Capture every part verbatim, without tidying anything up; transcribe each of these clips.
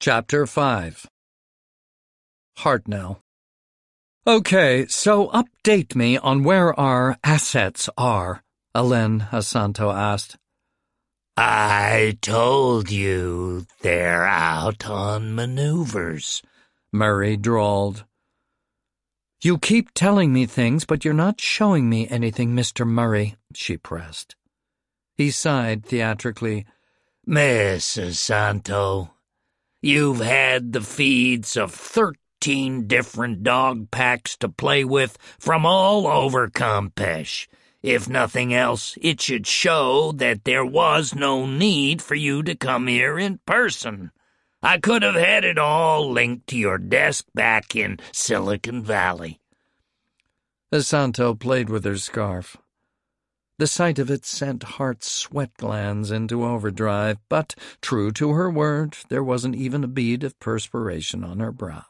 Chapter five. Hartnell. Okay, so update me on where our assets are, Alen Asanto asked. I told you they're out on maneuvers, Murray drawled. You keep telling me things, but you're not showing me anything, Mister Murray, she pressed. He sighed theatrically. Miss Asanto, you've had the feeds of thirteen different dog packs to play with from all over Campeche. If nothing else, it should show that there was no need for you to come here in person. I could have had it all linked to your desk back in Silicon Valley. Asanto played with her scarf. The sight of it sent Hart's sweat glands into overdrive, but, true to her word, there wasn't even a bead of perspiration on her brow.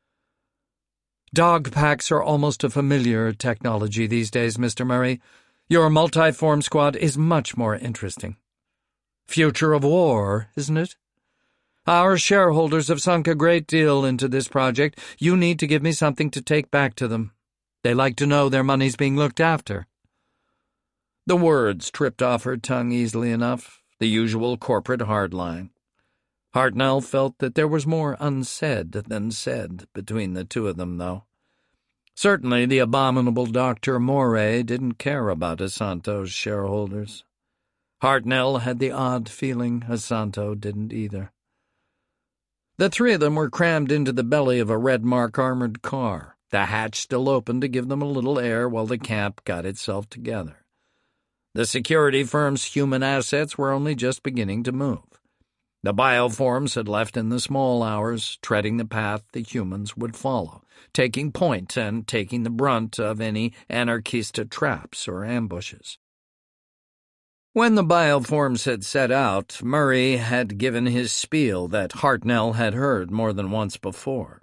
Dog packs are almost a familiar technology these days, Mister Murray. Your multi-form squad is much more interesting. Future of war, isn't it? Our shareholders have sunk a great deal into this project. You need to give me something to take back to them. They like to know their money's being looked after. The words tripped off her tongue easily enough, the usual corporate hardline. Hartnell felt that there was more unsaid than said between the two of them, though. Certainly the abominable Doctor Moray didn't care about Asanto's shareholders. Hartnell had the odd feeling Asanto didn't either. The three of them were crammed into the belly of a Red Mark armored car, the hatch still open to give them a little air while the camp got itself together. The security firm's human assets were only just beginning to move. The bioforms had left in the small hours, treading the path the humans would follow, taking point and taking the brunt of any anarchista traps or ambushes. When the bioforms had set out, Murray had given his spiel that Hartnell had heard more than once before.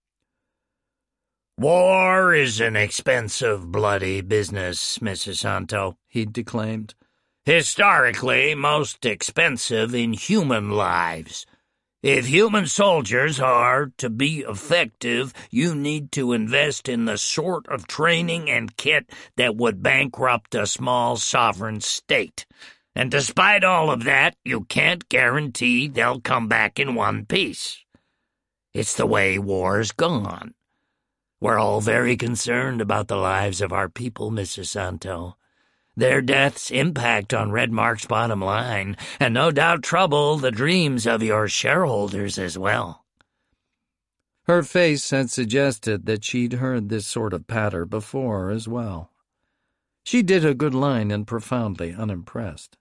War is an expensive, bloody business, Missus Santo, he declaimed. Historically, most expensive in human lives. If human soldiers are to be effective, you need to invest in the sort of training and kit that would bankrupt a small sovereign state. And despite all of that, you can't guarantee they'll come back in one piece. It's the way war's gone. We're all very concerned about the lives of our people, Missus Santo. Their deaths impact on Red Mark's bottom line, and no doubt trouble the dreams of your shareholders as well. Her face had suggested that she'd heard this sort of patter before as well. She did a good line and profoundly unimpressed.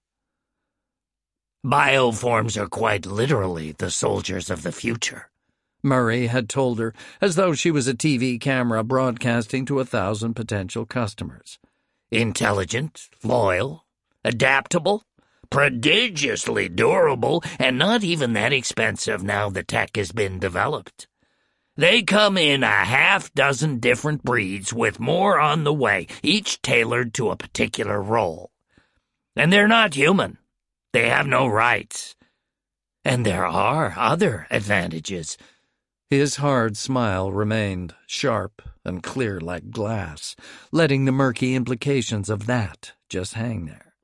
Bioforms are quite literally the soldiers of the future, Murray had told her, as though she was a T V camera broadcasting to a thousand potential customers. Intelligent, loyal, adaptable, prodigiously durable, and not even that expensive now the tech has been developed. They come in a half dozen different breeds with more on the way, each tailored to a particular role. And they're not human. They have no rights. And there are other advantages. His hard smile remained sharp and clear like glass, letting the murky implications of that just hang there.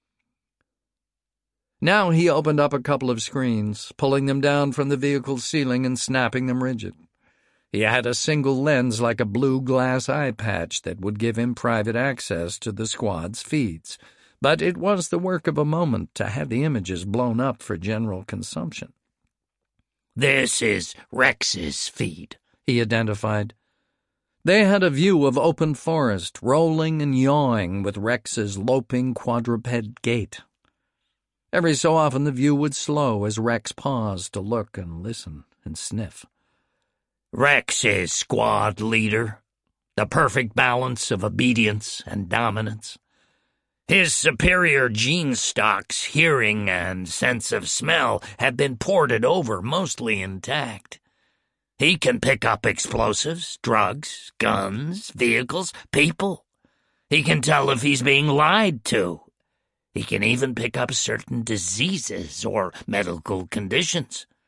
Now he opened up a couple of screens, pulling them down from the vehicle's ceiling and snapping them rigid. He had a single lens like a blue glass eye patch that would give him private access to the squad's feeds, but it was the work of a moment to have the images blown up for general consumption. This is Rex's feed, he identified. They had a view of open forest, rolling and yawing with Rex's loping quadruped gait. Every so often the view would slow as Rex paused to look and listen and sniff. Rex is squad leader, the perfect balance of obedience and dominance. His superior gene stocks, hearing, and sense of smell have been ported over mostly intact. He can pick up explosives, drugs, guns, vehicles, people. He can tell if he's being lied to. He can even pick up certain diseases or medical conditions.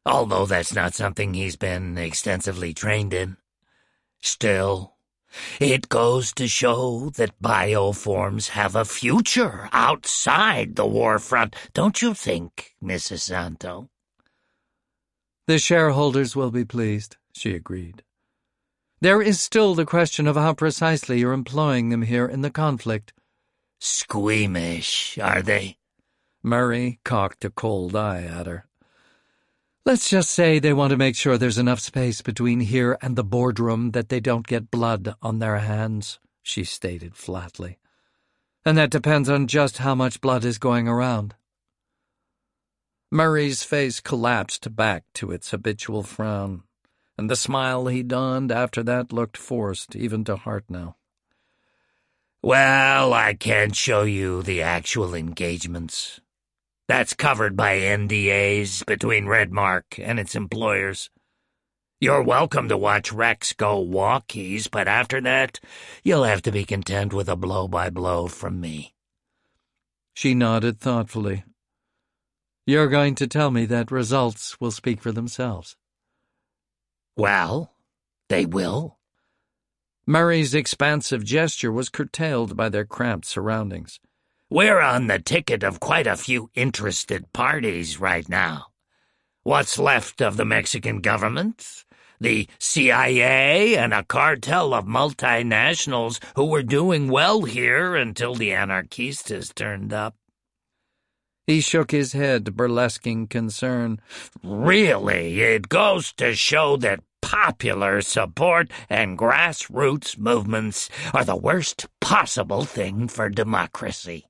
although that's not something he's been extensively trained in. Still, it goes to show that bioforms have a future outside the war front, don't you think, Missus Santo? The shareholders will be pleased, she agreed. There is still the question of how precisely you're employing them here in the conflict. Squeamish, are they? Murray cocked a cold eye at her. Let's just say they want to make sure there's enough space between here and the boardroom that they don't get blood on their hands, she stated flatly. And that depends on just how much blood is going around. Murray's face collapsed back to its habitual frown, and the smile he donned after that looked forced even to Hartnell. Well, I can't show you the actual engagements. That's covered by N D As between Redmark and its employers. You're welcome to watch Rex go walkies, but after that, you'll have to be content with a blow-by-blow from me. She nodded thoughtfully. You're going to tell me that results will speak for themselves. Well, they will. Murray's expansive gesture was curtailed by their cramped surroundings. We're on the ticket of quite a few interested parties right now. What's left of the Mexican government, the C I A, and a cartel of multinationals who were doing well here until the Anarquistas turned up. He shook his head, burlesquing concern. Really, it goes to show that popular support and grassroots movements are the worst possible thing for democracy.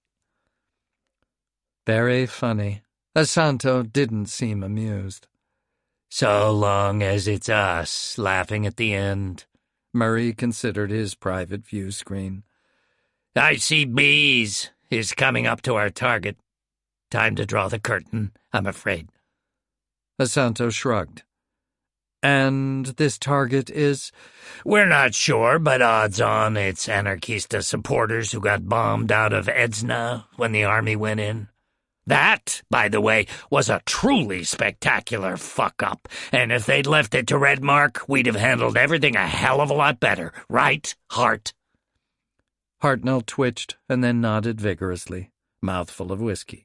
Very funny. Asanto didn't seem amused. So long as it's us laughing at the end. Murray considered his private view screen. I see bees is coming up to our target. Time to draw the curtain, I'm afraid. Asanto shrugged. And this target is? We're not sure, but odds on it's Anarquista supporters who got bombed out of Edzna when the army went in. That, by the way, was a truly spectacular fuck-up, and if they'd left it to Redmark, we'd have handled everything a hell of a lot better, right, Hart? Hartnell twitched and then nodded vigorously, mouthful of whiskey.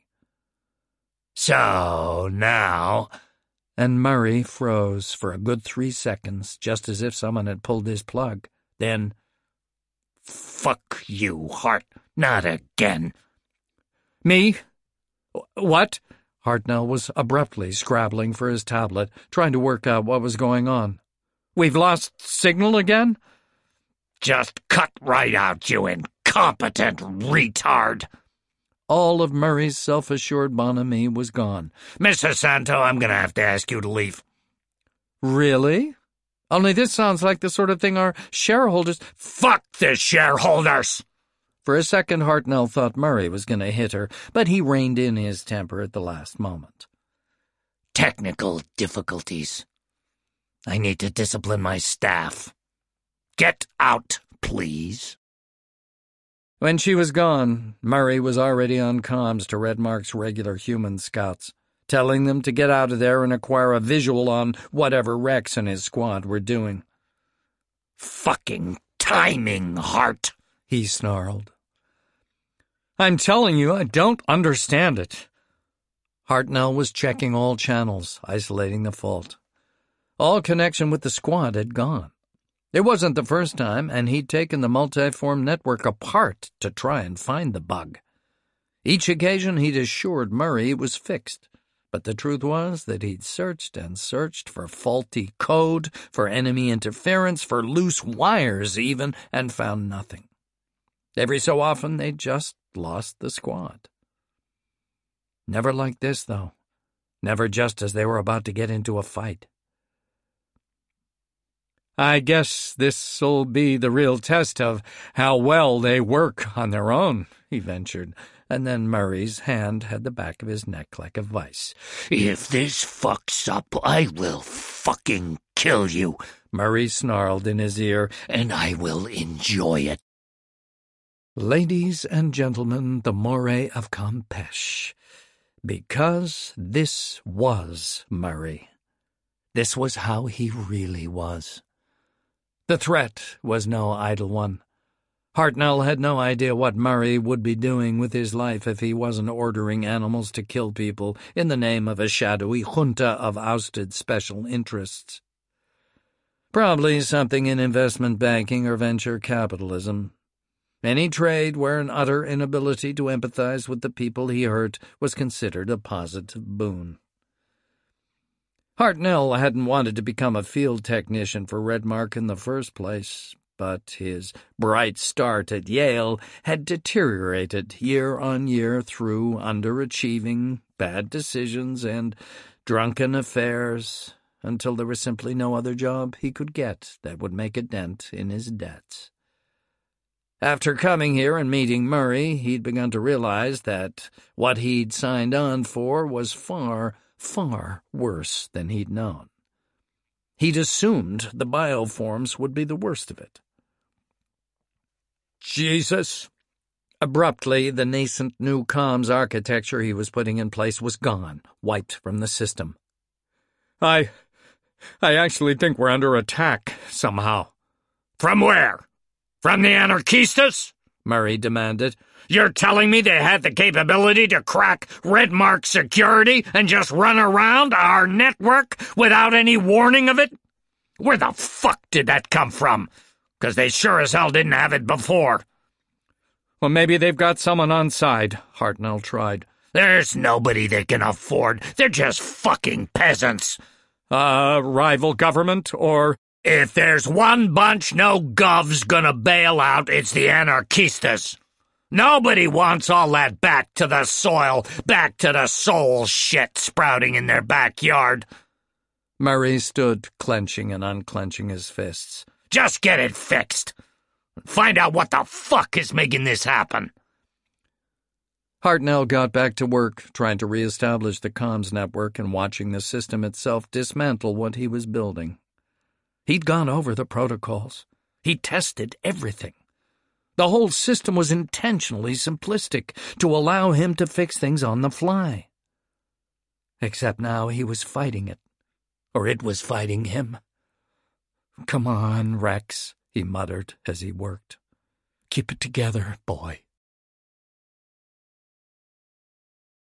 So, now... And Murray froze for a good three seconds, just as if someone had pulled his plug. Then, fuck you, Hart, not again. Me? What? Hartnell was abruptly scrabbling for his tablet, trying to work out what was going on. We've lost signal again? Just cut right out, you incompetent retard. All of Murray's self-assured bonhomie was gone. Missus Santo, I'm going to have to ask you to leave. Really? Only this sounds like the sort of thing our shareholders... Fuck the shareholders! For a second, Hartnell thought Murray was going to hit her, but he reined in his temper at the last moment. Technical difficulties. I need to discipline my staff. Get out, please. When she was gone, Murray was already on comms to Redmark's regular human scouts, telling them to get out of there and acquire a visual on whatever Rex and his squad were doing. Fucking timing, Hart, he snarled. I'm telling you, I don't understand it. Hartnell was checking all channels, isolating the fault. All connection with the squad had gone. It wasn't the first time, and he'd taken the multiform network apart to try and find the bug. Each occasion he'd assured Murray it was fixed, but the truth was that he'd searched and searched for faulty code, for enemy interference, for loose wires even, and found nothing. Every so often they'd just lost the squad. Never like this, though. Never just as they were about to get into a fight. I guess this'll be the real test of how well they work on their own, he ventured, and then Murray's hand had the back of his neck like a vice. If this fucks up, I will fucking kill you, Murray snarled in his ear, and I will enjoy it. Ladies and gentlemen, the Moray of Campeche, because this was Murray. This was how he really was. The threat was no idle one. Hartnell had no idea what Murray would be doing with his life if he wasn't ordering animals to kill people in the name of a shadowy junta of ousted special interests. Probably something in investment banking or venture capitalism. Any trade where an utter inability to empathize with the people he hurt was considered a positive boon. Hartnell hadn't wanted to become a field technician for Redmark in the first place, but his bright start at Yale had deteriorated year on year through underachieving, bad decisions, and drunken affairs, until there was simply no other job he could get that would make a dent in his debts. After coming here and meeting Murray, he'd begun to realize that what he'd signed on for was far, far worse than he'd known. He'd assumed the bioforms would be the worst of it. Jesus! Abruptly, the nascent new comms architecture he was putting in place was gone, wiped from the system. I... I actually think we're under attack, somehow. From where? From the Anarchistas? Murray demanded. You're telling me they had the capability to crack Redmark security and just run around our network without any warning of it? Where the fuck did that come from? Because they sure as hell didn't have it before. Well, maybe they've got someone on side, Hartnell tried. There's nobody they can afford. They're just fucking peasants. Uh, rival government, or... If there's one bunch no gov's gonna bail out, it's the Anarchistas. Nobody wants all that back to the soil, back to the soul shit sprouting in their backyard. Murray stood, clenching and unclenching his fists. Just get it fixed. Find out what the fuck is making this happen. Hartnell got back to work, trying to reestablish the comms network and watching the system itself dismantle what he was building. He'd gone over the protocols. He'd tested everything. The whole system was intentionally simplistic to allow him to fix things on the fly. Except now he was fighting it, or it was fighting him. "Come on, Rex," he muttered as he worked. "Keep it together, boy."